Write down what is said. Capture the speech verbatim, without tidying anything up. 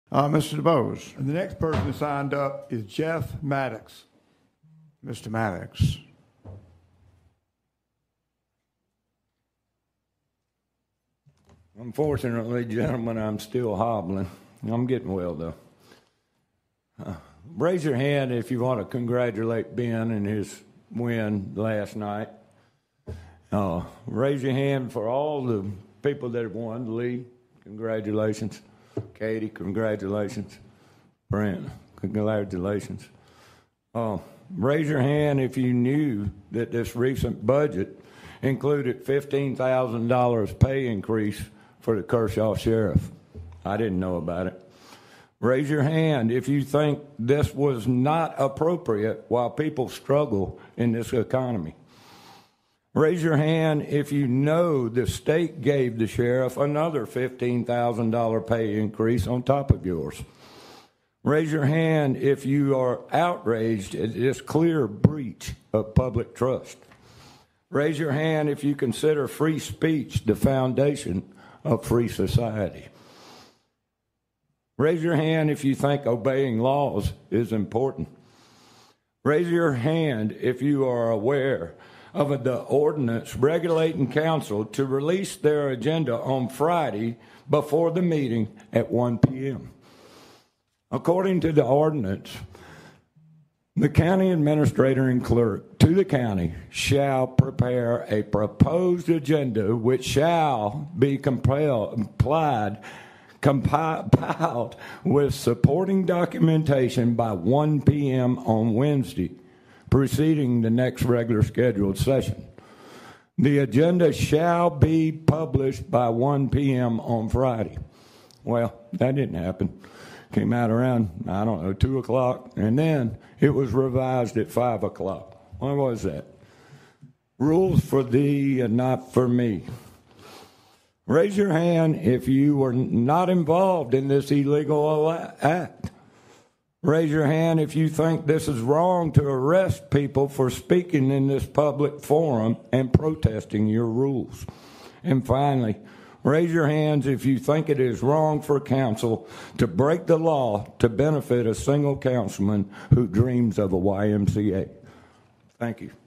Uh, Mister DeBose. And the next person signed up is Jeff Maddox. Mister Maddox. Unfortunately, gentlemen, I'm still hobbling. I'm getting well, though. Uh, raise your hand if you want to congratulate Ben and his win last night. Uh, raise your hand for all the people that have won. Lee, congratulations. Katie, congratulations. Brent, congratulations. Uh, raise your hand if you knew that this recent budget included fifteen thousand dollars pay increase for the Kershaw sheriff. I didn't know about it. Raise your hand if you think this was not appropriate while people struggle in this economy. Raise your hand if you know the state gave the sheriff another fifteen thousand dollars pay increase on top of yours. Raise your hand if you are outraged at this clear breach of public trust. Raise your hand if you consider free speech the foundation of free society. Raise your hand if you think obeying laws is important. Raise your hand if you are aware of the ordinance regulating council to release their agenda on Friday before the meeting at one p.m. According to the ordinance, the county administrator and clerk to the county shall prepare a proposed agenda which shall be compiled, complied, compiled with supporting documentation by one p.m. on Wednesday, preceding the next regular scheduled session. The agenda shall be published by one p.m. on Friday. Well, that didn't happen. Came out around, I don't know, two o'clock, and then it was revised at five o'clock. Why was that? Rules for thee and not for me. Raise your hand if you were not involved in this illegal act. Raise your hand if you think this is wrong to arrest people for speaking in this public forum and protesting your rules. And finally, raise your hands if you think it is wrong for council to break the law to benefit a single councilman who dreams of a Y M C A. Thank you.